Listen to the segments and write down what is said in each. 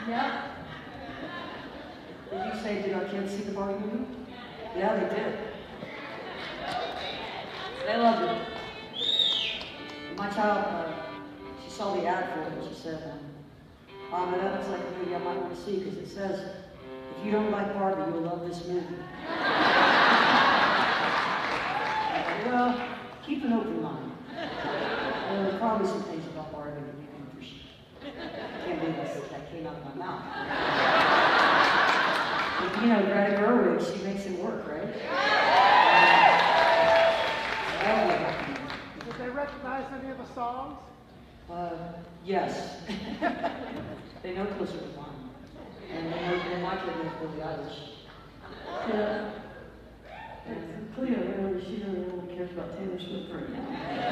Yep. Did you say, did our kids see the Barbie movie? Yeah, they did. They loved it. My child, she saw the ad for it and she said, Mom, that looks like a movie I might want to see because it says, if you don't like Barbie, you'll love this movie. Well, keep an open mind. There are probably some things about Barbie that you can appreciate. I can't believe that came out of my mouth. But, you know, Greta Gerwig, she makes it work, right? Did they recognize any of the songs? Yes. They know Closer to Mine. And my kid knows Billie Eilish. Yeah. And Cleo really, she really only cares about Taylor Swift right now.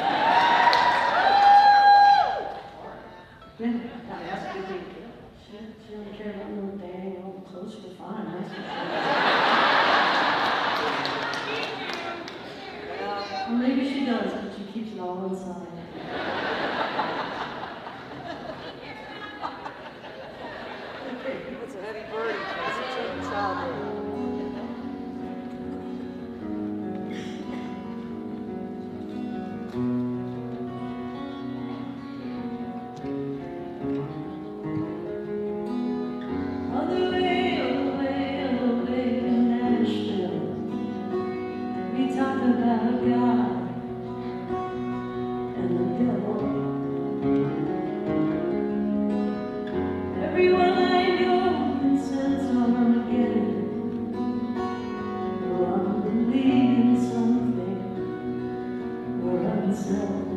Yeah. That's a good thing. She don't care about no dang old Closer to Fine. That's for sure. Or maybe she does, but she keeps it all inside. It's a heavy burden for such a child. About God and the devil. Everyone I know can sense Armageddon. Oh, I'm believing something or unself.